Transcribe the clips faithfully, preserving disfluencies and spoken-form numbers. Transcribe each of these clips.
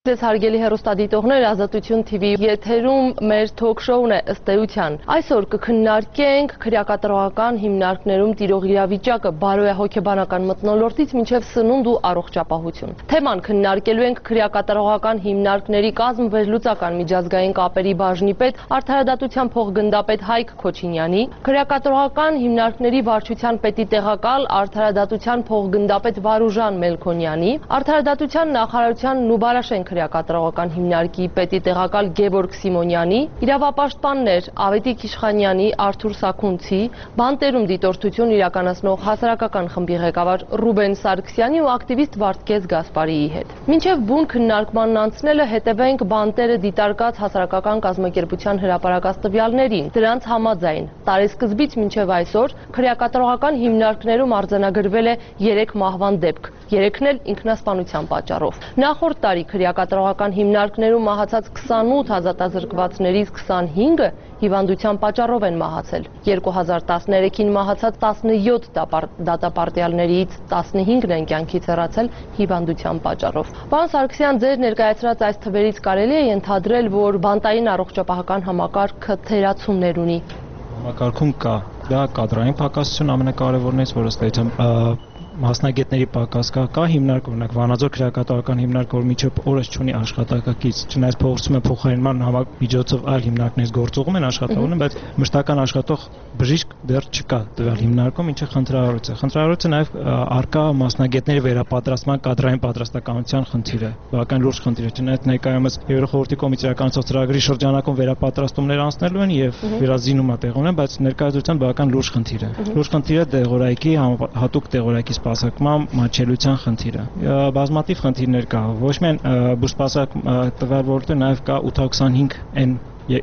Ձեզ հարգելի հեռուստադիտողներ, Ազատություն T V եթերում մեր թոք շոուն է ըստ էության։ Այսօր կքննարկենք քրեակատարողական հիմնարկներում տիրող իրավիճակը բարոյահոգեբանական մթնոլորտից մինչև սնունդ ու առողջապահություն։ Թեման քննարկելու ենք քրեակատարողական հիմնարկների կազմ վերլուծական միջազգային կապերի բաժնի պետ Արդարադատության փոխգնդապետ Հայկ Քոչինյանի, քրեակատարողական հիմնարկների վարչության պետի տեղակալ Արդարադատության փոխգնդապետ Վարուժան Մելքոնյանի, Արդարադատության նախարարության Նուբարաշեն քրեակատարողական հիմնարկի պետի տեղակալ Գևորգ Սիմոնյանի, իրավապաշտպաններ Ավետիք Իշխանյանի, Արթուր Սաքունցի, բանտերում դիտորդություն իրականացնող հասարակական խմբի ղեկավար Ռուբեն Սարգսյանի ու ակտիվիստ Վարդգես Գասպարիի հետ։ Մինչև բուն քննարկմանն անցնելը հետևենք բանտերը դիտարկած հասարակական կազմակերպության հրապարակած տվյալներին։ Դրանց համաձայն տարեսկզբից մինչև այսօր քրեակատարողական հիմնարկներում արձանագրվել է երեք մահվան դեպք, երեքն էլ ինքնասպանության պատճառով։ Նախորդ տարի քրեակատարողական հիմնարկներում մահացած քսանութ ազատազրկվածներից քսանհինգը հիվանդության պատճառով են մահացել։ երկու հազար տասներեքին մահացած տասնյոթ դատապարտյալներից տասնհինգն են կյանքից հեռացել հիվանդության պատճառով։ Պարոն Սարգսյան, ձեր ներկայացրած այս թվերից կարելի է ենթադրել, որ բանտային առողջապահական համակարգը թերացումներ ունի։ Համակարգում կա, դա կադրային պակասություն ամենակարևորներից, որ ըստ էության մասնագետների պակաս կա, կա հիմնարկ, օրինակ Վանաձոր քրեակատարողական հիմնարկ, որ միջև օրս չունի աշխատակից, չնայած փոխում են փոխարինման միջոցով այլ հիմնարկներից գործողում են աշխատավորում են, բայց մշտական աշխատող բժիշկ դեռ չկա տվյալ հիմնարկում, ինչը խնդրահարույց է։ Խնդրահարույց է նաև արկա մասնագետների վերապատրաստման կադրային պատրաստականության խնդիրը, բավական լուրջ խնդիր է, չնայած ներկայումս Եվրոխորհրդի կողմից իրականացված ծրագրի շրջանակում վերապատրաստումներ անցնելու են եւ վերազինումը տեղ ունեն, բայց ներկայացության բավական լուրջ խնդիր է։ Լուրջ խնդիրը դեղորայքի հատուկ դեղորայքի սպասարկման մատչելիության խնդիրը։ Բազմաթիվ խնդիրներ կա, ոչ միայն բուսպասակ տվյալ ոլորտը, նաև կա ութսունհինգ N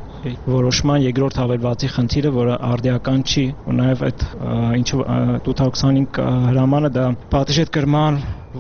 որոշման երկրորդ հավելվածի խնդիրը, որը արդիական չի, ու նաև այդ ինչ ութսունհինգ հրամանը դա պատժետկրման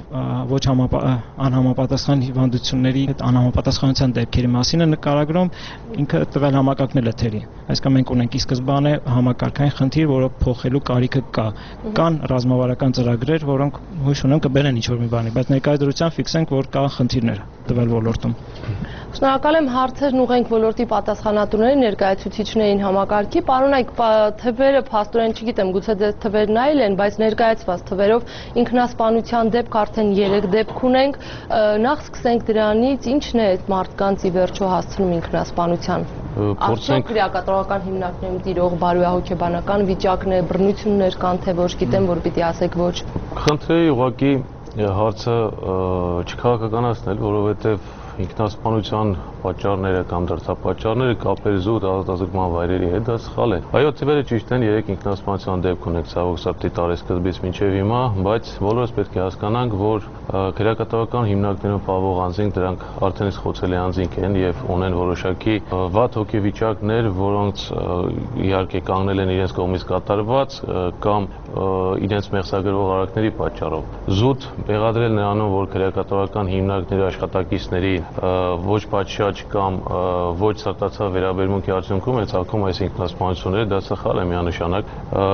ոչ անհամապատասխան հիվանդությունների հետ անհամապատասխանության դեպքերի մասին է նկարագրում, ինքը տվյալ համակարգն էլ է թերի։ Այսինքն մենք ունենք ի սկզբանե համակարգային խնդիր, որը փոխելու կարիքը կա։ Կան ռազմավարական ծրագրեր, որոնք հույս ունեմ կբերեն ինչ-որ մի բանի, բայց ներկայությամբ ֆիքսենք, որ կան խնդիրներ տվյալ ոլորտում։ Շնորհակալ եմ, հարցերն ուղենք ոլորտի պատասխանատուների ներկայացուցիչներին համակարգի։ Պարոնայք, թվերը փաստորեն չգիտեմ, գուցե ձեզ թվերն այլ են, բայց ներկայացված թվերով ինքնասպանության դեպք արդեն երեք դեպք ունենք։ Նախ սկսենք դրանից, ինչն է այդ մարդկանց ի վերջո հասցնում ինքնասպանության։ Արդյոք քրեակատարողական հիմնարկներում տիրող բարոյահոգեբանական վիճակն է, բռնություններ կան, թե ոչ, գիտեմ, որ պիտի ասեք ոչ։ Խնդրեի ուղղակի հարցը չքաղաքականացնել, որովհետև ինքնասպանության պատճառները կամ դրդապատճառները կապեր զուտ ազատազրկման վայրերի հետ դա սխալ է։ Այո, թվերը ճիշտ են, երեք ինքնասպանության դեպք ունենք ցավոք սրտի տարեսկզբից մինչև հիմա, բայց բոլորս պետք է հասկանանք, որ քրեակատարողական հիմնարկներում պահվող անձինք դրանք արդեն իսկ խոցելի անձինք են եւ ունեն որոշակի վատ հոգեվիճակներ, որոնց իհարկե կանգնել են իրենց կողմից կատարված կամ իրենց մեղսագրվող արարքների պատճառով։ Զուտ մեղադրել նրանում, որ քրեակատարողական հիմնարկների աշխատակիցների ոչ պատշաճ կամ ոչ սրտացավ վերաբերմունքի արդյունքում է ցակում այս ինքնասպանությունները, դա սխալ է միանշանակ։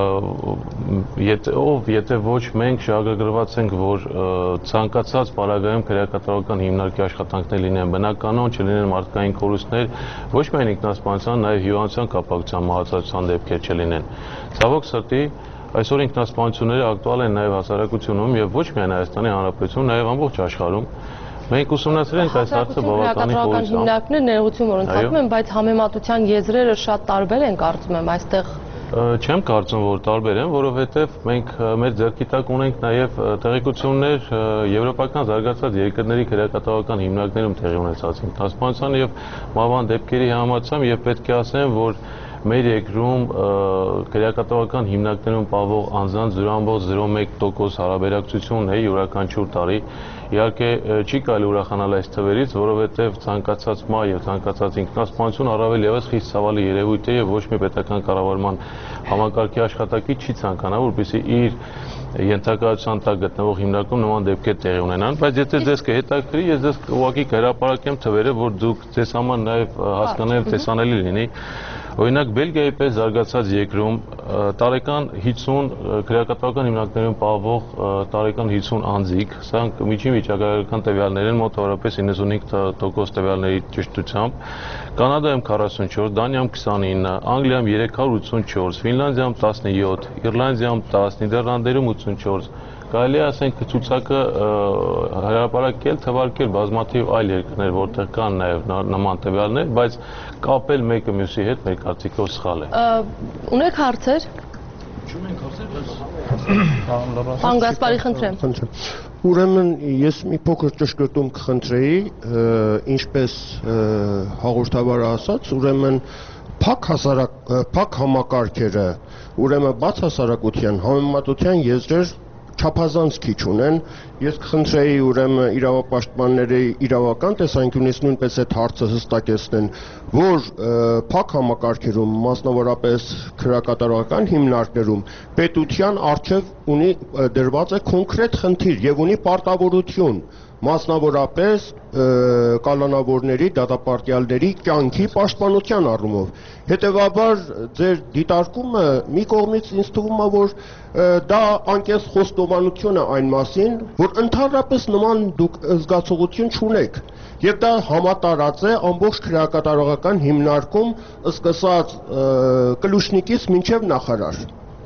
Եթե ով, եթե ոչ մենք շահագրգռված ենք, որ ցանկացած պարագայում քրեակատարողական հիմնարկի աշխատանքներ լինեն բնականon, չլինեն մարդկային կորուստներ, ոչ միայն ինքնասպանության, նաև հիվանդության կապակցությամբ մահացածության դեպքեր չլինեն։ Ցավոք սրտի այսօր ինքնասպանությունները ակտուալ են նաև հասարակությունում եւ ոչ միայն Հայաստանի Հանրապետությունում, նաև ամբողջ աշխարհում։ Մենք ուսումնասիրել ենք այս հարցը բավականին խորությամբ։ Հիմնարկներ ներողություն, որ ընդհատում եմ, բայց համեմատության եզրերը շատ տարբեր են, կարծում եմ, այստեղ։ Չեմ կարծում, որ տարբեր են, որովհետև մենք մեր ձեռքի տակ ունենք նաև տեղեկություններ եվրոպական զարգացած երկրների քրեակատարողական հիմնարկներում տեղի ունեցած ինքնասպանության եւ մահվան դեպքերի համացան եւ պետք է ասեմ, որ մեր երկրում քրեակատարողական հիմնարկներում պահվող անձանց զրո կόμma զրո մեկ տոկոս հարաբերակցություն է յուրաքանչյուր տարի։ Իհարկե չի կարելի ուրախանալ այս թվերից, որովհետև ցանկացած մահ եւ ցանկացած ինքնասպանություն առավել եւս խիստ ցավալի երևույթ է եւ ոչ մի պետական կառավարման համակարգի աշխատակից չի ցանկանա, որպեսզի իր ենթակայության տակ գտնվող հիմնարկում նման դեպքեր տեղի ունենան, բայց եթե ձեզ կհետաքրի, ես ձեզ ուղղակի կհրապարակեմ թվերը, որ դուք ձեզ համար նաեւ հասկանալի տեսանելի լինի։ Օրինակ Բելգիայի պես զարգացած երկրում տարեկան հիսուն քրեակատարողական հիմնարկներում պահվող տարեկան հիսուն անձիկ, սրանք միջին վիճակագրական տվյալներ են մոտավորապես իննսունհինգ տոկոս տվյալների ճշտությամբ, Կանադայում քառասունչորս, Դանիայում քսանինը, Անգլիայում երեք հարյուր ութսունչորս, Ֆինլանդիայում տասնյոթ, Իռլանդիայում տասը, Նիդերլանդերում ութսունչորս, կարելի է ասենք ցուցակը հրապարակել, թվարկել բազմաթիվ այլ երկրներ, որտեղ կան նաև նման տվյալներ, բայց կապել մեկը մյուսի հետ մեր կարծիքով սխալ է։ Ունեք հարցեր։ Չունենք հարցեր, բայց Պարոն Գասպարի, խնդրեմ։ Ուրեմն ես մի փոքր ճշգրտում կխնդրեի, ինչպես հաղորդավարը ասաց, ուրեմն փակ հասարակ փակ համակարգերը, ուրեմն բաց հասարակության համեմատության եզրեր չափազանց քիչ ունեն, ես կխնդրեի ուրեմն իրավապաշտպանների իրավական տեսանկյունից նույնպես այդ հարցը հստակեցնեն, որ փակ համակարգերում, մասնավորապես քրեակատարողական հիմնարկներում պետության առջև ունի դրված է կոնկրետ խնդիր եւ ունի պարտավորություն, մասնավորապես կալանավորների, դատապարտյալների կյանքի պաշտպանության առումով։ Հետևաբար ձեր դիտարկումը մի կողմից ինձ թվում է, որ դա անկես խոստովանություն է այն մասին, որ ընդհանրապես նման դուք զգացողություն չունեք, եւ դա համատարած է ամբողջ քրեակատարողական հիմնարկում, սկսած Կլուշնիկից մինչեւ նախարար։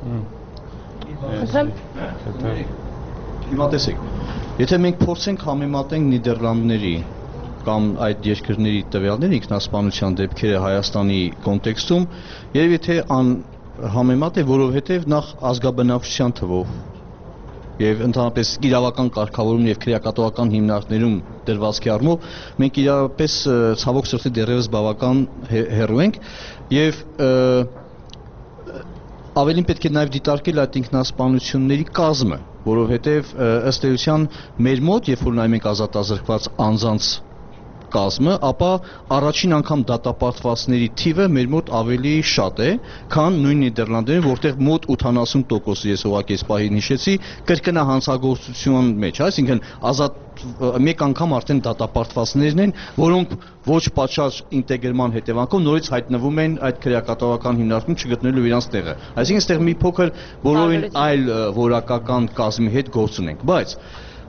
Հիմա տեսեք, եթե մենք փորձենք համեմատենք Նիդերլանդների կամ այդ երկրների տվյալները ինքնասպանության դեպքերը Հայաստանի կոնտեքստում, երևի թե անհամեմատ է, որովհետև նախ ազգաբնակչության թվով եւ ընդհանրապես իրավական կարգավորում եւ քրեակատողական հիմնարկներում դրվածքի առումով մենք իրապես ցավոք սրտի դեռևս բավական հեռու ենք եւ ավելին պետք է նաեւ դիտարկել այդ ինքնասպանությունների կազմը, որովհետեւ ըստ էության մեր մոտ, երբ որ նայում ենք ազատազրկված անձանց կազմը, ապա առաջին անգամ դատապարտվածների թիվը մեր մոտ ավելի շատ է, քան նույն Նիդերլանդերում, որտեղ մոտ ութանասուն տոկոս ես ուղղակի այս պահին հիշեցի, կրկնահանցագործության մեջ, այսինքն ազատ մեկ անգամ արդեն դատապարտվածներն են, որոնք ոչ պատշաճ ինտեգրման հետևանքով նորից հայտնվում են այդ քրեակատողական հիմնարկում չգտնելու իրենց տեղը։ Այսինքն այստեղ մի փոքր բոլորին այլ որակական կազմի հետ գործ ունենք, բայց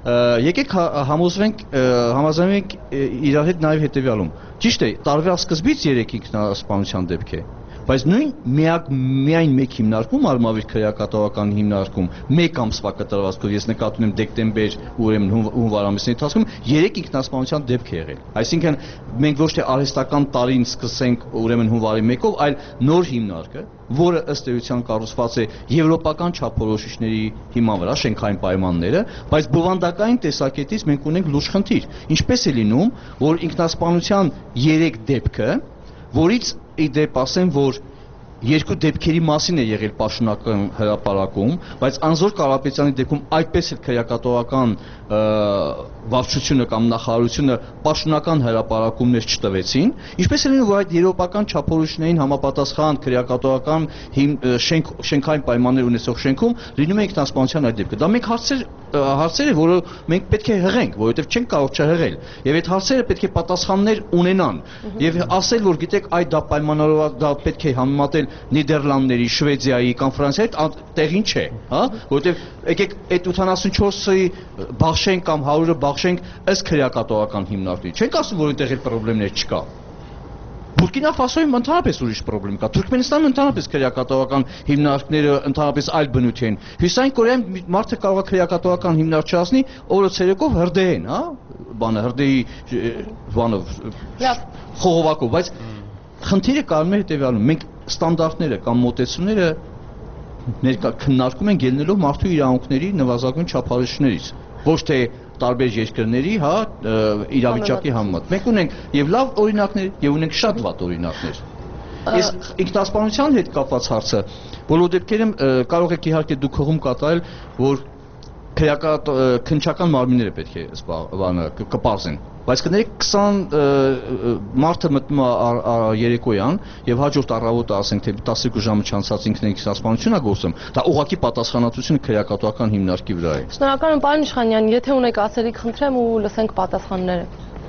եկեք համոզվենք, համաձայնենք իրար հետ նաև հետևյալում։ Ճիշտ է, տարվա սկզբից երեք ինքնասպանության դեպք է, բայց նույն միակ միայն մեկ հիմնարկում, արմավիր քրեակատողական հիմնարկում, մեկ ամսվա կտրվածքով ես նկատում եմ դեկտեմբեր, ուրեմն հունվար ամիսների ընթացքում երեք ինքնասպանության դեպք է եղել։ Այսինքն մենք ոչ թե արհեստական տարին սկսենք ուրեմն հունվարի մեկով, այլ նոր հիմնարկը, որը ըստ էության կառուցված է եվրոպական չափորոշիչների հիման վրա, շենքային պայմանները, բայց բովանդակային տեսակետից մենք ունենք լուրջ խնդիր։ Ինչպես է լինում, որ ինքնասպանության երեք դեպքը, որից ի դեպ ասեմ, որ երկու դեպքերի մասին է եղել պաշտոնական հրապարակում, բայց Անզոր Կարապետյանի դեպքում այդպես էլ քրեակատողական վարչությունը կամ նախարարությունը պաշտոնական հրապարակումներ չտվեցին, ինչպես է լինում, որ այդ եվրոպական չափորոշիչներին համապատասխան քրեակատողական շենք շենքային պայմաններ ունեցող շենքում լինում է ինքնասպանության այդ դեպքը։ Դա մենք հարցեր հարցեր է, որը մենք պետք է հղենք, որովհետև չենք կարող չհղել։ Եվ այդ հարցերը պետք է պատասխաններ ունենան։ Եվ ասել, որ գիտեք, այդ դա պայմանավորված դա պետք է համեմատել Նիդերլանդների, Շվեդիայի կամ Ֆրանսիայի տեղին չէ, հա, որովհետև եկեք այդ ութանասունչորսի բախշենք կամ հարյուրը բախշենք ըստ քրեակատողական հիմնարկների։ Չենք ասում, որ այնտեղ էլ խնդիրներ չկա։ Բուրկինա Ֆասոյում ընդհանրապես ուրիշ խնդրեմ կա։ Թուրքմենստանում ընդհանրապես քրեակատողական հիմնարկները ընդհանրապես այլ բնույթ են։ Հյուսային Կորեայում մարդը կարող է քրեակատողական հիմնարկ չասնի, օրը ցերեկով հրդեհեն, հա, բանը հրդեհի բանը խողովակով, բայց խնդիրը կարում է հետևյալում։ Մենք ստանդարտները կամ մոտեցումները ներկա քննարկում են ելնելով մարդու իրավունքների նվազագույն չափորոշիչներից, ոչ թե տարբեր երկրների, հա, իրավիճակի համեմատ։ Մենք ունենք եւ լավ օրինակներ, եւ ունենք շատ վատ օրինակներ։ Այս ինքնասպանության հետ կապված հարցը բոլոր դեպքերում կարող եք իհարկե դուք հողում կատարել, որ քննչական մարմինները պետք է բանը կպարզեն, բայց կներեք քսան մարդը մտնում է երեկոյան եւ հաջորդ առավոտը ասենք թե տասներկու ժամը չանցած ինքն ինքնասպանություն է գործում, դա ուղղակի պատասխանատվությունը քրեակատողական հիմնարկի վրա է։ Շնորհակալ եմ, պարոն Իշխանյան, եթե ունեք ասելիք, խնդրեմ ու լսենք պատասխանները։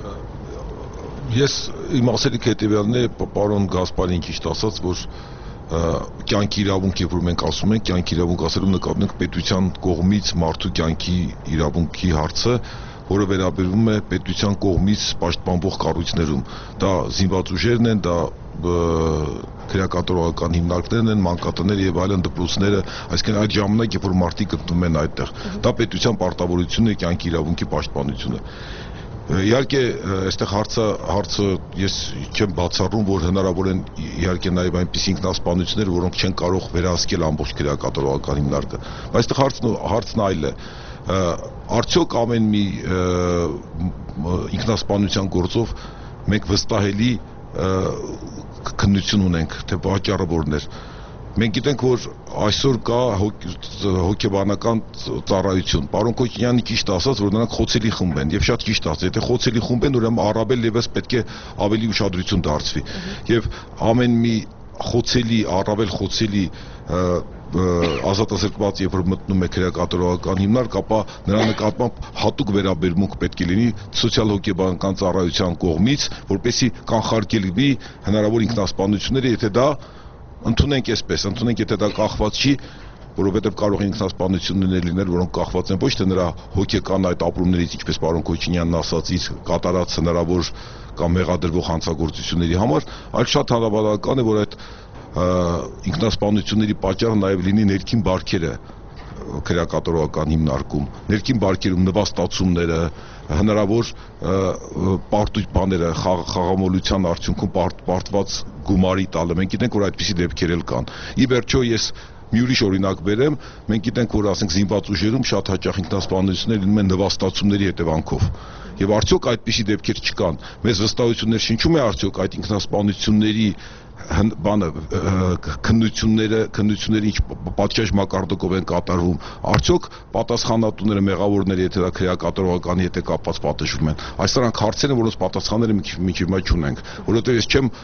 Ես իմ ասելիք հետեւյալն է, պարոն Գասպարին ճիշտ ասաց, որ կյանքի իրավունք, երբ որ մենք ասում ենք կյանքի իրավունք ասելով նկատում ենք պետության կողմից մարդու կյանքի իրավունքի հարցը որը վերաբերվում է պետության կողմից պաշտպանվող կառույցներում։ Դա զինված ուժերն են, դա քրեակատարողական հիմնարկներն են, մանկատները եւ այլն դպրոցները, այսինքն այդ ժամանակ, երբ որ մարդիկ գտնվում են այդտեղ, դա պետության պարտավորությունն է, կյանքի իրավունքի պաշտպանությունը։ Իհարկե, այստեղ հարցը հարցը ես չեմ բացառում, որ հնարավոր են իհարկե նաև այնպիսի ինքնասպանություններ, որոնք չեն կարող վերահսկել ամբողջ քրեակատարողական հիմնարկը։ Բայց այստեղ հարցն հարցն այլ է։ Արդյոք ամեն մի ինքնասպանության գործով մենք վստահելի քննություն ունենք, թե պատճառը որն էր։ Մենք գիտենք, որ այսօր կա հոգեբանական ծառայություն։ Պարոն Քոչինյանը ճիշտ ասաց, որ նրանք խոցելի խումբ են, եւ շատ ճիշտ ասաց, եթե խոցելի խումբ են, ուրեմն առավել եւս պետք է ավելի ուշադրություն դարձվի։ Եվ ամեն մի խոցելի, առավել խոցելի ազատազրկված, երբ որ մտնում է քրեակատարողական հիմնարկ, ապա նրա նկատմամբ հատուկ վերաբերմունք պետք է լինի սոցիալ-հոգեբանական ծառայության կողմից, որպեսզի կանխարգելվի հնարավոր ինքնասպանությունները, եթե դա ընդունենք այսպես, ընդունենք, եթե դա կախված չի, որովհետև կարող են ինքնասպանություններ լինել, որոնք կախված են ոչ թե նրա հոգեկան այդ ապրումներից, ինչպես պարոն Քոչինյանն ասաց, իր կատարած հնարավոր կամ մեղադրվող հանցագործությունների համար, այլ շատ հավանական է, որ այդ ինքնասպանությունների պատճառը նաև լինի ներքին բարքերը քրեակատարողական հիմնարկում, ներքին բարքերում նվաստացումները, հնարավոր պարտույտ բաները, խաղամոլության արդյունքում պարտված գումարի տալը։ Մենք գիտենք, որ այդպիսի դեպքեր էլ կան։ Ի վերջո ես մի ուրիշ օրինակ բերեմ, մենք գիտենք, որ ասենք զինված ուժերում շատ հաճախ ինքնասպանություններ լինում են նվաստացումների հետևանքով։ Եվ արդյոք այդպիսի դեպքեր չկան։ Մեզ վստահություններ շնչում է արդյոք այդ ինքնասպանությունների բանը քննությունները քննությունները ինչ պատշաճ մակարդակով են կատարվում, արդյոք պատասխանատուները, մեղավորները, եթե դա քրեակատարողականի հետ է կապված, պատժվում են։ Այս դրանք հարցեր են, որոնց պատասխանները մինչև հիմա չունենք, որովհետև ես չեմ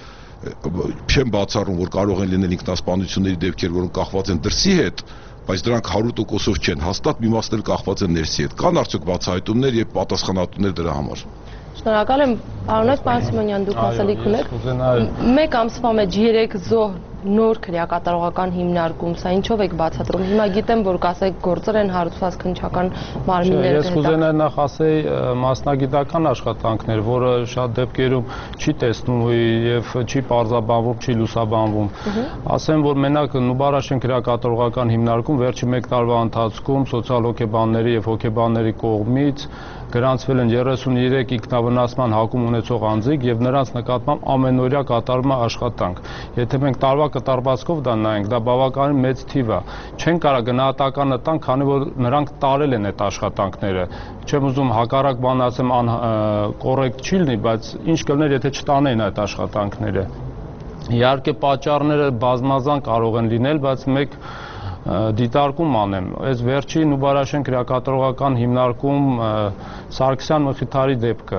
չեմ բացառում, որ կարող են լինել ինքնասպանությունների դեպքեր, որոնք կախված են դրսի հետ, բայց դրանք հարյուր տոկոսով չեն, հաստատ մի մասն էլ կախված են ներսի հետ։ Կան արդյոք բացահայտումներ եւ պատասխանատուներ դրա համար։ Շնորհակալ եմ, պարոն Սիմոնյան, դուք ասելիք ունեք։ Մեկ ամսվա մեջ երեք զոհ նոր քրեակատարողական հիմնարկում, սա ինչով եք բացատրում։ Հիմա գիտեմ, որ կասեք գործեր են հարուցված քննչական մարմիններ։ Ես կուզենայի նախ ասեի մասնագիտական աշխատանքներ, որը շատ դեպքերում չի տեսնում եւ չի պարզաբանվում, չի լուսաբանվում։ Ասեմ, որ մենակ Նուբարաշեն քրեակատարողական հիմնարկում վերջի մեկ տարվա ընթացքում սոցիալ-հոգեբանների եւ հոգեբանների կողմից գրանցվել են երեսուններեք ինքնավնասման հակում ունեցող անձիկ եւ նրանց նկատմամբ ամենօրյա կատարվում է աշխատանք։ Եթե մենք տարվա կտարվածքով դա նայենք, դա բավականին մեծ թիվ է։ Չեն կարող գնահատականը տան, քանի որ նրանք տարել են այդ աշխատանքները։ Չեմ ուզում հակառակ բան ասեմ, կոռեկտ չի լինի, բայց ինչ կլներ, եթե չտանեին այդ աշխատանքները։ Իհարկե պատճառները բազմազան կարող են լինել, բայց մեկ դիտարկում անեմ։ Այս վերջի Նուբարաշեն քրեակատարողական հիմնարկում Սարգսյան Մխիթարի դեպքը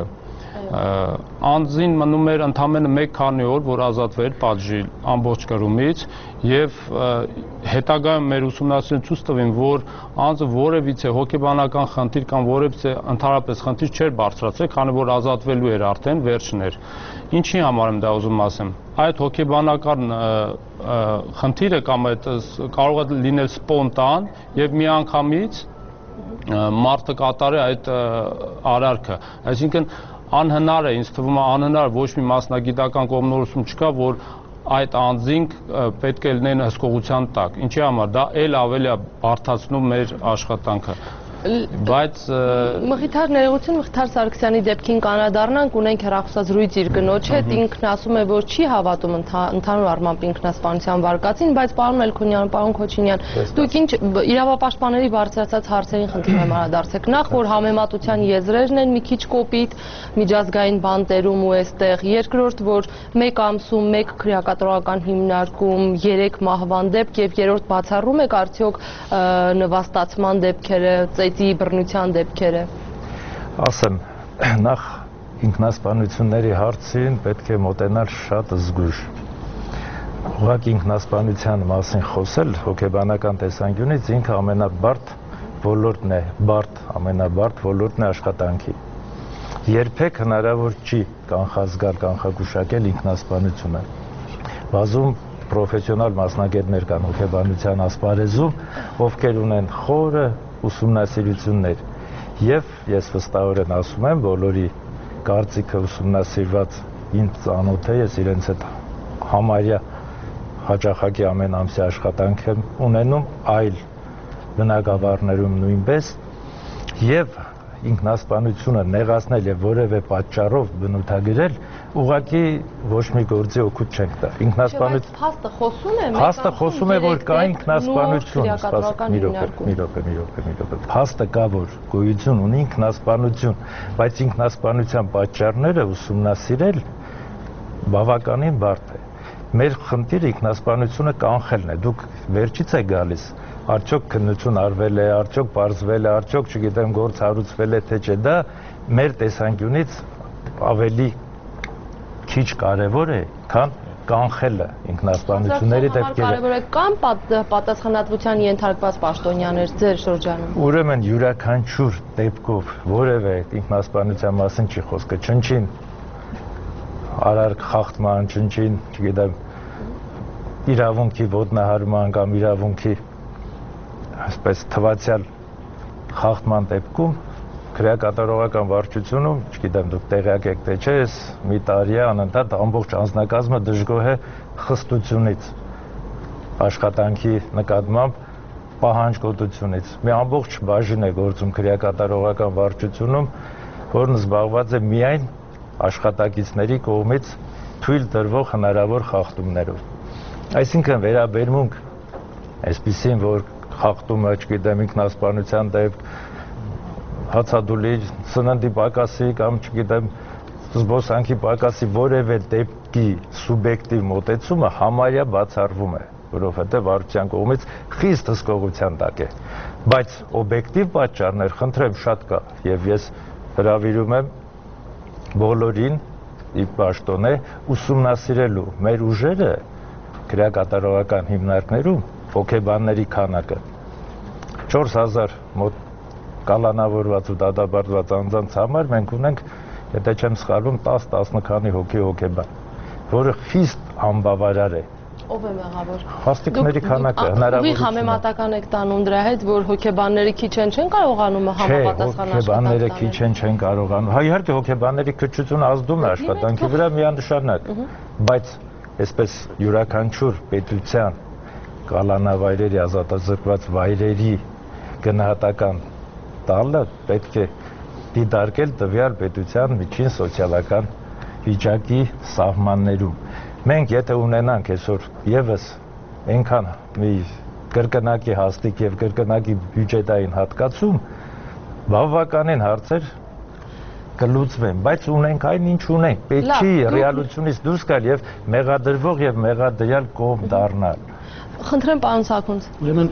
անձին մնում էր ընդամենը մեկ քանի օր, որ ազատվել պատժի ամբողջ կրումից եւ հետագայում մեր ուսումնասիրությունը ցույց տվին, որ անձը որևիցե հոգեբանական խնդիր կամ որևիցե ընդհանրապես խնդիր չէր բարձրացրել, քանի որ ազատվելու էր արդեն վերջն էր։ Ինչի համար եմ դա ուզում ասեմ։ Այդ հոգեբանական խնդիրը կամ այդ կարող է լինել սպոնտան եւ միանգամից մարդը կատարի այդ արարքը, այսինքն անհնար է, ինձ թվում է անհնար, ոչ մի մասնագիտական կողմնորոշում չկա, որ այդ անձինք պետք է լինեն հսկողության տակ։ Ինչի համար դա էլ ավելի է բարդացնում մեր աշխատանքը։ Բայց Մխիթար ներողություն, Մխիթար Սարգսյանի դեպքին կանադառնանք, ունենք հեռախոսազրույց իր կնոջ հետ, ինքն ասում է, որ չի հավատում ընդհանուր առմամբ ինքնասպանության վարկածին, բայց պարոն Մելքոնյան, պարոն Քոչինյան, դուք ինչ իրավապաշտպանների բարձրացած հարցերին խնդրում եմ անդրադարձեք։ Նախ որ համեմատության եզրերն են մի քիչ կոպիտ միջազգային բանտերում ու այստեղ, երկրորդ որ մեկ ամսում մեկ քրեակատարողական հիմնարկում երեք մահվան դեպք եւ երրորդ բացառում եք արդյոք նվաստացման դեպքերը, ծեծի բռնության դեպքերը։ Ասեմ, նախ ինքնասպանությունների հարցին պետք է մոտենալ շատ զգույշ։ Ուղղակի ինքնասպանության մասին խոսել հոգեբանական տեսանկյունից ինքը ամենաբարդ ոլորտն է, բարդ, ամենաբարդ ոլորտն է աշխատանքի։ Երբեք հնարավոր չի կանխազգալ, կանխագուշակել ինքնասպանությունը։ Բազում պրոֆեսիոնալ մասնագետներ կան հոգեբանության ասպարեզում, ովքեր ունեն խորը ուսումնասիրություններ Եվ ես վստահորեն ասում եմ, բոլորի կարծիքը ուսումնասիրված ինձ ծանոթ է, ես իրենց հետ համարյա հաճախակի ամեն ամսի աշխատանք եմ ունենում, այլ բնակավարներում նույնպես, եւ ինքնասպանությունը նեղացնել եւ որևէ պատճառով բնութագրել ուղղակի ոչ մի գործի օգուտ չենք տա։ Ինքնասպանություն փաստը խոսում է, փաստը խոսում է, որ կա ինքնասպանություն, մի րոպե, մի րոպե, մի րոպե, մի րոպե։ Փաստը կա, որ գոյություն ունի ինքնասպանություն, բայց ինքնասպանության պատճառները ուսումնասիրել բավականին բարդ է։ Մեր խնդիրը ինքնասպանությունը կանխելն է։ Դուք վերջից եք գալիս, արդյոք քննություն արվել է, արդյոք պարզվել է, արդյոք չգիտեմ գործ հարուցվել է, թե չէ, դա մեր տեսանկյունից ավելի քիչ կարևոր է, քան կանխելը ինքնասպանությունների դեպքերը։ Կարևոր է կամ պատասխանատվության ենթարկված պաշտոնյաներ ձեր շրջանում։ Ուրեմն յուրաքանչյուր դեպքով որևէ ինքնասպանության մասին չի խոսքը, չնչին արարք խախտման, չնչին, չգիտեմ, իրավունքի ոտնահարման կամ իրավունքի այսպես թվացial խախտման դեպքում քրեակատարողական վարչությունում, չգիտեմ, դուք տեղյակ եք թե չէ, ես մի տարի է անընդհատ ամբողջ անձնակազմը դժգոհ է խստությունից, աշխատանքի նկատմամբ պահանջկոտությունից։ Մի ամբողջ բաժին է գործում քրեակատարողական վարչությունում, որն զբաղված է միայն աշխատակիցների կողմից թույլ տրվող հնարավոր խախտումներով։ Այսինքն վերաբերմունք այսպիսին, որ խախտումը, չգիտեմ, ինքնասպանության դեպք, հացադուլի, սննդի պակասի կամ չգիտեմ, զբոսանքի պակասի որևէ դեպքի սուբյեկտիվ մոտեցումը համարյա բացառվում է, որովհետև վարչության կողմից խիստ հսկողության տակ է։ Բայց օբյեկտիվ պատճառներ, խնդրեմ, շատ կա, եւ ես հրավիրում եմ բոլորին ի պաշտոն է ուսումնասիրելու մեր ուժերը քրեակատարողական հիմնարկներում հոգեբանների քանակը չորս հազար մոտ կալանավորված ու դատապարտված անձանց համար մենք ունենք, եթե չեմ սխալվում, տաս տասնքանի հոգի հոգեբան, որը խիստ անբավարար է։ Ով է մեղավոր։ Հաստիկների քանակը, հնարավորությունը։ Ուղիղ համեմատական եք տանում դրա հետ, որ հոգեբանների քիչ են, չեն կարողանում համապատասխան աշխատանք տանել։ Հոգեբանները քիչ են, չեն կարողանում։ Հա իհարկե հոգեբանների քչությունը ազդում է աշխատանքի վրա միանշանակ, բայց այսպես յուրաքանչյուր պետության կալանավայրերի, ազատազրկված վայրերի գնահատական տալը պետք է դիտարկել տվյալ պետության միջին սոցիալական վիճակի սահմաններում։ Մենք եթե ունենանք այսօր եւս այնքան մի կրկնակի հաստիկ եւ կրկնակի բյուջետային հատկացում, բավականին հարցեր կլուծվեն, բայց ունենք այն ինչ ունենք, պետք չի ռեալությունից դուրս գալ եւ մեղադրվող եւ մեղադրյալ կողմ դառնալ։ Խնդրեմ պարոն Սաքունց։ Ուրեմն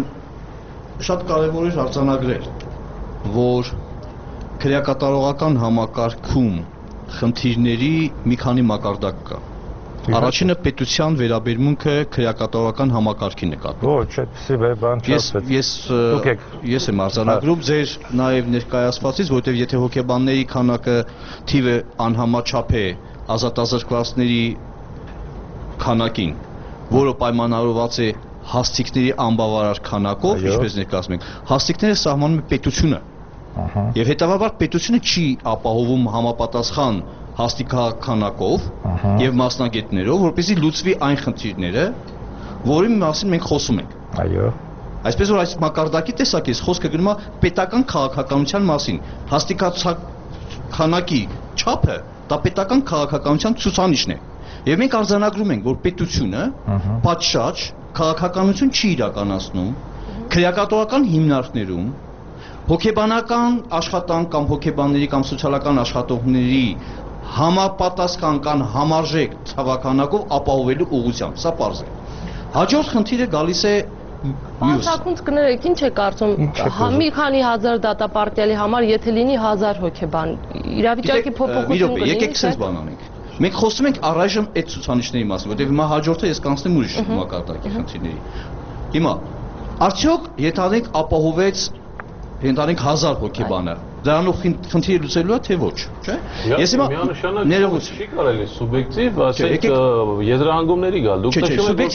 շատ կարևոր է արձանագրել, որ քրեակատարողական համակարգում խնդիրների մի քանի մակարդակ կա։ Առաջինը պետության վերաբերմունքը քրեակատարողական համակարգի նկատմամբ։ Ոչ, այդպեսի բան չասվեց։ Ես ես եմ արձանագրում ձեր նաև ներկայացվածից, որովհետև եթե հոգեբանների քանակը թիվը անհամաչափ է ազատազրկվածների քանակին, որը պայմանավորված է հաստիկների անբավարար քանակով, ինչպես ներկայացնում ենք, հաստիկները սահմանում է պետությունը։ Եվ հետևաբար պետությունը չի ապահովում համապատասխան հաստիկաքանակով եւ մասնագետներով, որպեսզի լուծվի այն խնդիրները, որի մասին մենք խոսում ենք։ Այո։ Այսպես որ այս մակարդակի տեսակից խոսքը գնում է պետական քաղաքականության մասին։ Հաստիկաքանակի չափը դա պետական քաղաքականության ցուցանիշն է։ Եվ մենք արձանագրում ենք, որ պետությունը պատշաճ քաղաքականություն չի իրականացնում քրեակատարողական հիմնարկներում հոգեբանական աշխատանք կամ հոգեբանների կամ սոցիալական աշխատողների համապատասխան կամ համարժեք ցավականակով ապահովելու ուղղությամբ, սա պարզ է։ Հաջորդ խնդիրը գալիս է Պարոն Սաքունց, կներեք, ինչ է կարծում, մի քանի հազար դատապարտյալի համար, եթե լինի հազար հոգեբան, իրավիճակի փոփոխություն կլինի։ Եկեք sense բան անենք։ Մենք խոսում ենք առայժմ այդ ցուցանիշների մասին, որտեղ հիմա հաջորդը ես կանցնեմ ուրիշ մակարդակի խնդիրների։ Հիմա արդյոք եթե անենք ապահովեց ընդանենք հազար հոգեբանը, Դրանով խնդիրը լուծելու է թե ոչ, չէ՞։ Ես հիմա միանշանակ չի կարելի սուբյեկտիվ, ասենք եզրահանգումների գալ։ Դուք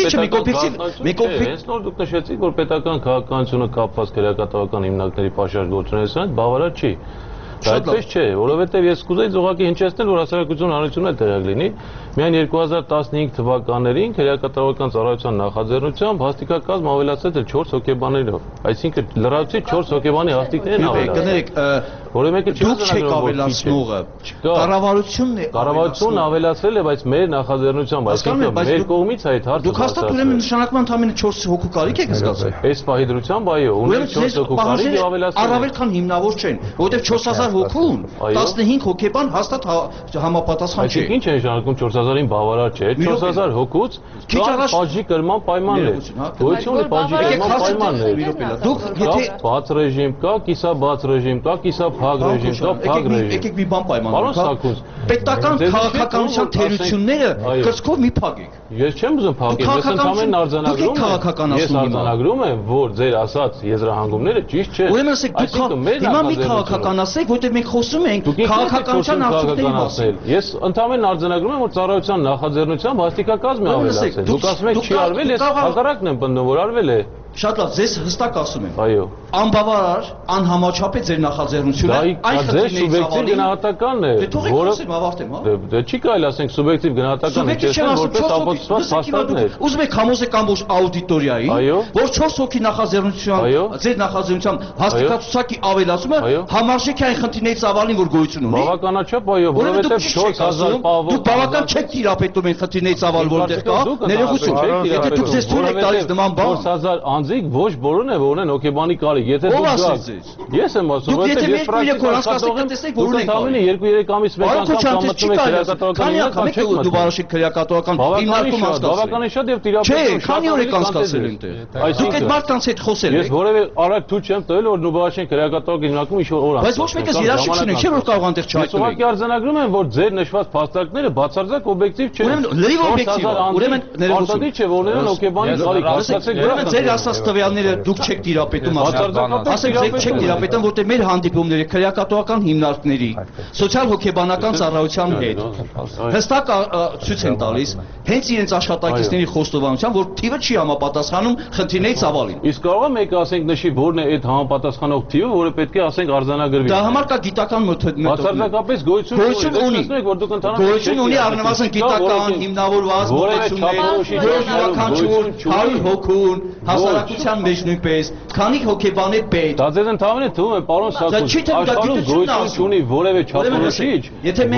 նշեցիք, որ պետական քաղաքականությունը կապված քրեակատարական հիմնարկների պաշար գործունեության հետ բավարար չի։ Դա այդպես չէ, որովհետև ես կուզեի ուղղակի հնչեցնել, որ հասարակություն հանրությունը տեղյակ լինի։ Միայն երկու հազար տասնհինգ թվականներին քրեակատարական ծառայության նախաձեռնությամբ հաստիկակազմ ավելացել էր չորս հոգեբաններով։ Այսինքն լրացուցիչ չորս հոգեբանի հաստիկներ են ավելացել։ Որը մեկը չի ավելացնողը։ Կառավարությունն է։ Կառավարությունն ավելացրել է, բայց մեր նախաձեռնությամբ, այսինքն մեր կողմից այդ հարցը։ Դուք հաստատ ուրեմն նշանակում ընդամենը չորս հոգու կարիք եք զգացել։ Այս պահի դրությամբ այո, ունենք չորս հոգու կարիք ավելացնել։ Առավել քան հիմնավոր չեն, որովհետև չորս հազար հոգուն տասնհինգ հոգեբան հաստատ համապատասխան չէ։ Ինչ է նշանակում չորս հազարին բավարար չէ։ չորս հազար հոգուց բաժի կրման պայմաններ։ Գոյություն ունի բաժի կրման պայմաններ։ Դուք եթե բաց ռեժիմ կա, կիսաբաց ռեժիմ կա, կիսափակ ռեժիմ կա, փակ ռեժիմ։ Եկեք մի բան պայմանավորենք։ Պետական քաղաքականության թերությունները կրծքով մի փակեք։ Ես չեմ ուզում փակել, ես ընդհանրեն արձանագրում եմ։ Ես արձանագրում եմ, որ ձեր ասած եզրահանգումները ճիշտ չէ։ Ուրեմն ասեք դուք հիմա մի քաղաքականացեք, որտեղ մենք խոսում ենք քաղաքականության արդյունքների մասին։ Ես ընդհանրեն արձանագրում եմ, որ ծառայության նախաձեռնությամբ հաստիկակազմ է ավելացել։ Դուք ասում եք չի արվել, ես հակառակն եմ պնդում, որ արվել է։ Շատ լավ, ձեզ հստակ ասում եմ։ Այո։ Անբավարար, անհամաչափ է ձեր նախաձեռնությունը։ Այն ձեր սուբյեկտիվ գնահատականն է, որը ավարտեմ, հա։ Դե չի կարելի ասենք սուբյեկտիվ գնահատականը տեսնել որպես ապացուցված փաստարկներ։ Ուզում եք համոզեք ամբողջ աուդիտորիային, որ չորս հոգի նախաձեռնության, ձեր նախաձեռնության հաստիկացուցակի ավելացումը համարժեք է այն խնդիրների ծավալին, որ գոյություն ունի։ Բավականաչափ այո, որովհետև չորս հազար պահով։ Դուք բավական չեք տիրապետում այն խնդիրների ծավալը, որտեղ կա։ Ներողություն, եթե դուք ձեզ թույլ եք տալիս նման բան։ չորս հազար անձիկ ոչ բոլորն է, որ ունեն հոգեբանի կարիք։ Եթե դուք գաք։ Ես եմ ասում, որովհետև ես պրակտիկան որ ունեն երկու երեք ամիս մեկ անգամ մտնում եք քրեակատարական հիմնարկում, դու բարաշիկ քրեակատարական հիմնարկում անցկացրել։ Բավականին շատ եւ տիրապետում։ Չէ, քանի օր եք անցկացրել այնտեղ։ Դուք այդ մարդկանց հետ խոսել եք։ Ես որևէ արագ թույլ չեմ տվել, որ Նուբարաշեն քրեակատարական հիմնարկում ինչ-որ օր անցկացնի։ Բայց ոչ մեկը երաշխիք չունի, չէ՞ որ կարող անտեղ չհայտնվի։ Ուղղակի արձանագրում եմ, որ ձեր նշված փաստարկները բացարձակ օբյեկտիվ չեն։ Ուրեմն լրիվ օբյեկտիվ է։ Ուրեմն ներողություն։ Արտադի չէ, որ ունեն հոգեբանի կարիք, հասկացեք։ Ուրեմն ձեր ասած տվյալները դուք չեք տիրապետում ասած։ Ասեք ձեր չեք տիրապետում, որտեղ մեր հանդիպումները քրեակատարական հիմնարկների, սոցիալ-հոգեբանական ծառայության հետ հստակ ցույց են տալիս հենց իրենց աշխատակիցների խոստովանությամբ, որ թիվը չի համապատասխանում խնդիրների ծավալին։ Իսկ կարող է մեկը ասենք նշի որն է այդ համապատասխանող թիվը, որը պետք է ասենք արձանագրվի։ Դա համար կա գիտական մեթոդ։ Բացարձակապես գոյություն ունի։ որ դուք ընդհանրապես գոյություն ունի առնվազն գիտական հիմնավորված մոտեցումներ, յուրաքանչյուր հարյուր հոգուն հասարակության մեջ նույնպես, քանի հոգեբան է պետք։ Դա ձեզ ընդհանրապես թվում է, պարոն Սակոս, աշխարհում գոյություն ունի որևէ չափորոշիչ, եթե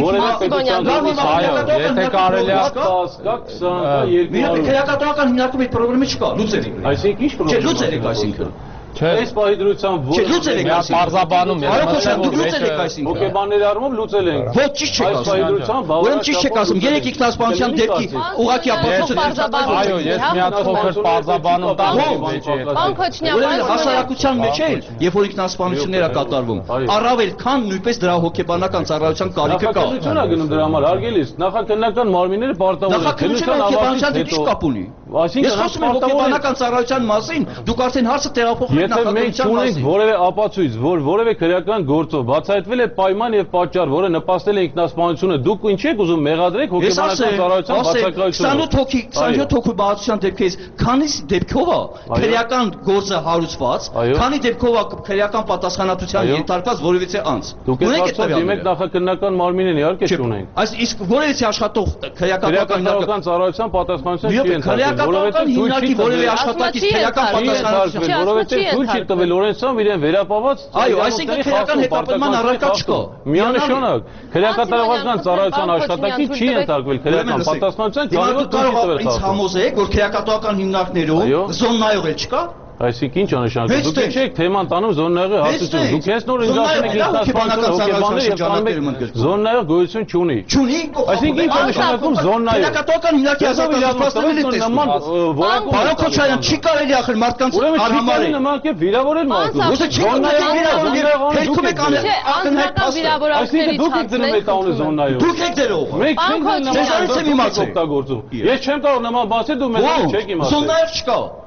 մենք եթե կարելի է կա քսան, կա երկու քրեակատարական հիմնարկում այդ խնդրը չկա, լուծելի։ Այսինքն ի՞նչ խնդիր։ Չէ, լուծելի է այսինքն։ Այս պահի դրությամբ Չէ, լուծել եք այսինքն։ Պարզաբանում ես։ Արոքոսյան, դուք լուծել եք այսինքն։ Հոգեբանների առումով լուծել ենք։ Ոչ, ճիշտ չեք ասում։ Այս պահի դրությամբ ուրեմն ճիշտ չեք ասում։ Երեք ինքնասպանության դեպքի ուղղակի ապացույցը։ Այո, ես միած փոքր պարզաբանում տամ մեջ է։ Պարոն Քոչնյան, ուրեմն հասարակության մեջ էլ, երբ որ ինքնասպանություններ է կատարվում, առավել քան նույնպես դրա հոգեբանական ծառայության կարիքը կա։ Նախաքննություն է գնում դրա համար, հարգելիս, նախաքննական մարմինները պարտավոր են։ Նախաքննությունը հոգեբանության հետ ինչ կապ ունի։ Ես խոսում եմ հոգեբանական ծառայության մասին, դուք արդեն հարցը տեղափոխել եք նախաքննության մասին։ Որևէ ապացույց, որ որևէ քրեական գործով բացահայտվել է պայման եւ պատճառ, որը նպաստել է ինքնասպանությունը, դուք ինչ եք ուզում մեղադրեք հոգեբանական ծառայության բացակայությունը։ քսանութ հոգի, քսանյոթ հոգու բացության դեպքից քանի դեպքով է քրեական գործը հարուցված, քանի դեպքով է քրեական պատասխանատվության ենթարկված որևիցե անձ։ Դուք եք դիմեք նախաքննական մարմինին, իհարկե չունենք։ Այս իսկ որևիցե աշխատող քրեական ծառայության պատասխանատվության չի ենթարկվել, որովհետեւ հիմնակի որևէ աշխատակից քրեական պատասխանատվություն, որովհետեւ թույլ չի տվել Լորենցոն իրեն վերապահված։ Այո, այսինքն քրեական հետապնդման առարկա չկա։ Միանշանակ քրեակատարողական ծառայության աշխատակից չի ենթարկվել քրեական պատասխանատվության, քանի որ կարող եք ինձ համոզեք, որ քրեակատարողական հիմնարկներում զոննայող էլ չկա։ Այսինքն ինչ անշանակում դուք ինչ եք թեման տանում զոննայողի հարցություն, դուք հենց նոր ինձ ասում եք ինքնասպանություն հոգեբաններ եւ տանում եք զոննայող գոյություն չունի։ Չունի։ Այսինքն ինչ անշանակում զոննայող։ Քրեակատարողական հիմնարկի ազատազրկվածները էլ նման Պարոն Քոչարյան, չի կարելի ախր մարդկանց արհամարել։ Ուրեմն նման կերպ վիրավորել մարդու։ Ոսե չի վիրավորել, հետքում եք ակնհայտ փաստը։ Այսինքն դուք եք դնում այդ անունը զոննայող։ Դուք եք դերով։ Մենք չենք նման օգտագործում։ Ես չեմ կարող նման բացել, դու մեզ չեք իմացել։ Զոննայող չկա։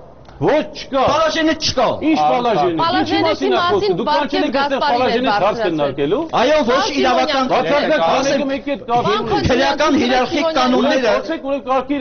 Ոչ չկա։ Պալաժենը չկա։ Ինչ պալաժենի։ Պալաժենի մասին Դուք կանչել եք այստեղ պալաժենի հարց քննարկելու։ Այո, ոչ իրավական Բացարձակ քանեկը մեկ այդ կարգի քրեական հիերարխիկ կանոնները։ Փորձեք ուրեմն կարգի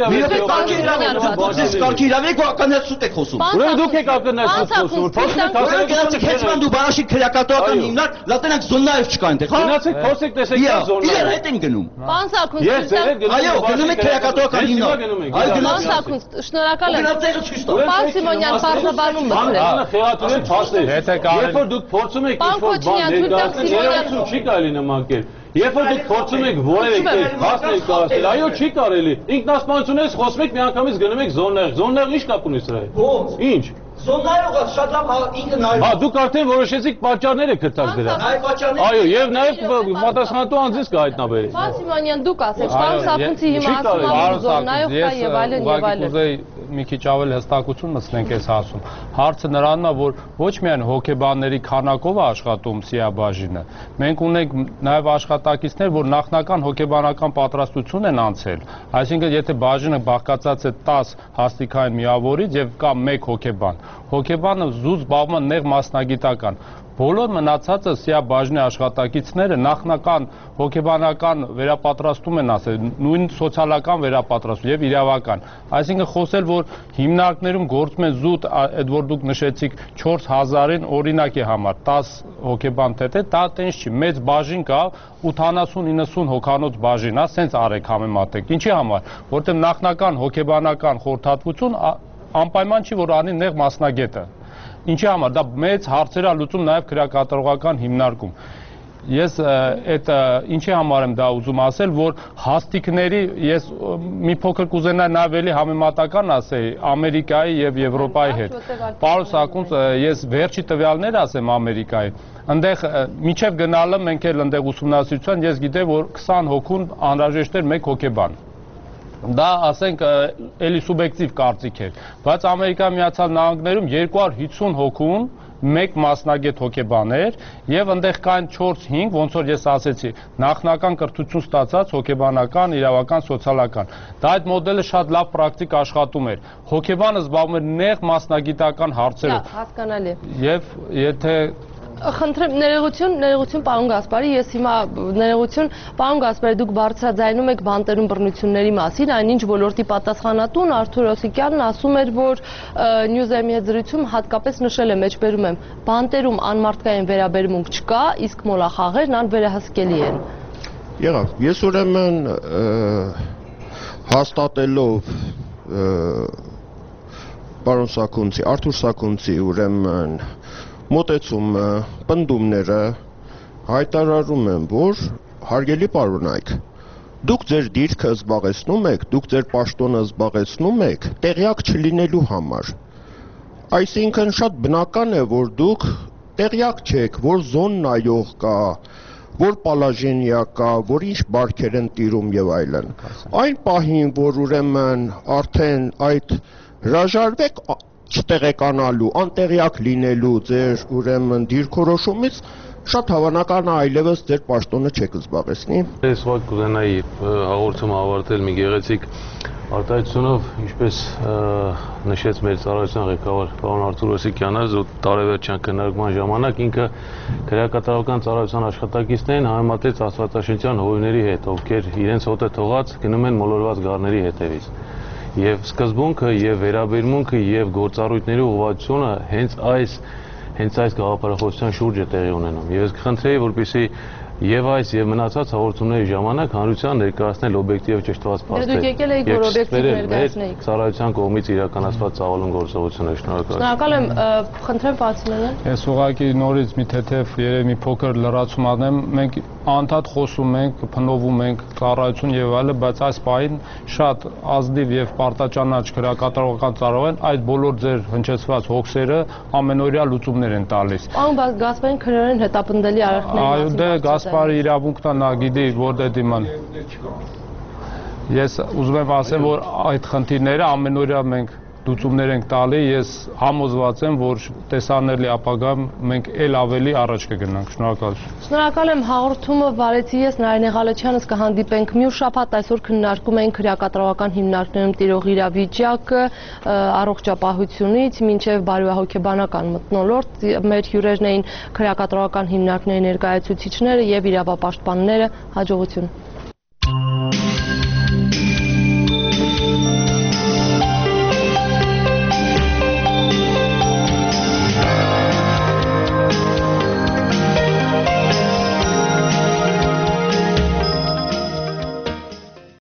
Կարգի իրավունք ականացուտ եք խոսում։ Ուրեմն դուք եք ականացուտ խոսում։ Փորձեք Գնացեք հեծման դու բարաշի քրեակատորական հիմնարկ, լատենակ զոննայով չկա այնտեղ, հա։ Գնացեք փորձեք տեսեք դա զոննա։ Իրար հետ են գնում։ Պարոն Սարգսյան, Ես ձեր հետ գնում եմ։ Այո, գնում եք քրեակատորական հիմնարկ։ Այո, Պարոն Սարգսյան, շնորհակալ եմ։ Գնացեք ցույց տա։ Պարոն Սիմոնյան, բարձրաբանում մտցրեք։ Անը խեղաթյուրել փաստեր։ Երբ որ դուք փորձում եք ինչ-որ բան ներկայացնել, երևույթում չի կարելի նման կերպ։ Երբ որ դուք փորձում եք որևէ կերպ փաստ ներկայացնել, այո, չի կարելի։ Ինքնասպանությունից խոսում եք, միանգամից գնում եք զոններ։ Զոնները ի՞նչ կապ ունի սրա հետ։ Ո՞նց։ Ինչ։ Զոննայողը շատ լավ ինքը նայում։ Հա, դուք արդեն որոշեցիք պատճառները քրտակ դրա։ Այ պատճառները։ Այո, եւ նաեւ պատասխանատու անձից կհայտնաբերեք։ Պարոն Սիմոնյան, դուք ասեք, պարոն Սարգսյանի հիմա ասում են զոննայով կա եւ այլն եւ այլն։ Մի քիչ ավելի հստակություն մտցնենք այս հարցում։ Հարցը նրանն է, որ ոչ միայն հոգեբանների քանակով է աշխատում սիաբաժինը, մենք ունենք նաև աշխատակիցներ, որ նախնական հոգեբանական պատրաստություն են անցել։ Այսինքն, եթե բաժինը բաղկացած է տաս հաստիկային միավորից եւ կա մեկ հոգեբան, հոգեբանը զուտ զբաղվում է նեղ մասնագիտական։ Բոլոր մնացածը սիաբաժնի աշխատակիցները նախնական հոգեբանական վերապատրաստում են ասել, նույն սոցիալական վերապատրաստում եւ իրավական։ Այսինքն խոսել, որ հիմնարկներում գործում են զուտ, այդ որ դուք նշեցիք չորս հազարին օրինակի համար տաս հոգեբան թեթե, դա տենց չի, մեծ բաժին կա ութանասուն իննսուն հոգանոց բաժին, ասենց արեք համեմատեք։ Ինչի համար, որտեղ նախնական հոգեբանական խորհրդատվություն անպայման չի, որ անի նեղ մասնագետը։ Ինչի համար, դա մեծ հարցեր է լուծում նաև քրեակատարողական հիմնարկում։ Ես այդ ինչի համար եմ դա ուզում ասել, որ հաստիկների ես մի փոքր կուզենայի նաև էլի համեմատական ասեի Ամերիկայի եւ Եվրոպայի հետ։ Պարոն Սարգսյան, ես վերջի տվյալներ ասեմ Ամերիկայի։ Այնտեղ միջև գնալը մենք էլ այնտեղ ուսումնասիրության ես գիտեմ, որ քսան հոգուն անհրաժեշտ էր մեկ հոգեբան։ Դա ասենք էլի սուբյեկտիվ կարծիք է, բայց Ամերիկայի Միացյալ Նահանգներում երկու հարյուր հիսուն հոգուն մեկ մասնագետ հոգեբաներ եւ այնտեղ կային չորս հինգ, ոնց որ ես ասեցի, նախնական կրթություն ստացած հոգեբանական, իրավական, սոցիալական։ Դա այդ մոդելը շատ լավ պրակտիկ աշխատում էր։ Հոգեբանը զբաղվում էր նեղ մասնագիտական հարցերով։ Հասկանալի։ Եվ եթե Խնդրեմ ներողություն, ներողություն պարոն Գասպարի, ես հիմա ներողություն, պարոն Գասպարի, դուք բարձրաձայնում եք բանտերում բռնությունների մասին, այնինչ ոլորտի պատասխանատուն Արթուր Օսիկյանն ասում էր, որ Նյուզերմի հետ զրույցում հատկապես նշել է, մեջբերում եմ, բանտերում անմարդկային վերաբերմունք չկա, իսկ մոլախաղերն անվերահսկելի են։ Եղավ, ես ուրեմն հաստատելով պարոն Սաքունցի, Արթուր Սաքունցի ուրեմն մոտեցումը, պնդումները հայտարարում են, որ հարգելի պարոնայք, դուք ձեր դիրքը զբաղեցնում եք, դուք ձեր պաշտոնը զբաղեցնում եք տեղյակ չլինելու համար։ Այսինքն շատ բնական է, որ դուք տեղյակ չեք, որ զոննայող կա, որ պալաժենիա կա, որ ինչ բարքեր են տիրում եւ այլն։ Այն պահին, որ ուրեմն արդեն այդ հրաժարվեք չտեղեկանալու, անտեղյակ լինելու ձեր ուրեմն դիրքորոշումից շատ հավանական է այլևս ձեր պաշտոնը չեք զբաղեցնի։ Ես ուղղակի կուզենայի հաղորդումը ավարտել մի գեղեցիկ արտահայտությունով, ինչպես նշեց մեր ծառայության ղեկավար պարոն Արթուր Օսիկյանը, զուտ տարեվերջյան քննարկման ժամանակ ինքը քրեակատարողական ծառայության աշխատակիցներին համեմատեց աստվածաշնչյան հովիների հետ, ովքեր իրենց հոտը թողած գնում են մոլորված գառների հետևից։ Եվ սկզբունքը, եւ վերաբերմունքը, եւ գործառույթների ուղղվածությունը հենց այս հենց այս գաղափարախոսության շուրջ է տեղի ունենում։ Եվ ես կխնդրեի, որպեսզի եւ այս եւ մնացած հաղորդումների ժամանակ հանրության ներկայացնել օբյեկտիվ ճշտված փաստեր։ Դուք եկել եք, որ օբյեկտիվ ներկայացնեիք։ Ծառայության կողմից իրականացված ծավալուն գործողությունը շնորհակալ։ Շնորհակալ եմ, խնդրեմ Ֆաթիմեյան։ Ես ուղղակի նորից մի թեթև երևի մի փոքր լրացում անեմ, մենք անդադ խոսում ենք, փնովում ենք ծառայություն եւ այլը, բայց այս պահին շատ ազնիվ եւ պարտաճանաչ քրեակատարողական ծառայողեն այդ բոլոր ձեր հնչեցված հոգսերը ամենօրյա լուծումներ են տալիս։ Պարոն Գասպարին քրերեն հետապնդելի արարքների Այո, դե Գասպարի իրավունքն նա գիտի որտե դիման։ Ես ուզում եմ ասեմ, որ այդ խնդիրները ամենօրյա մենք լուծումներ ենք տալի, ես համոզված եմ, որ տեսանելի ապագայում մենք ել ավելի առաջ կգնանք։ Շնորհակալություն։ Շնորհակալ եմ, հաղորդումը վարեցի ես Նարինե Ղալեչյանս, կհանդիպենք մյուս շաբաթ, այսօր քննարկում ենք քրեակատարողական հիմնարկներում տիրող իրավիճակը առողջապահությունից մինչև բարոյահոգեբանական մթնոլորտ, մեր հյուրերն էին քրեակատարողական հիմնարկների ներկայացուցիչները եւ իրավապաշտպանները, հաջողություն։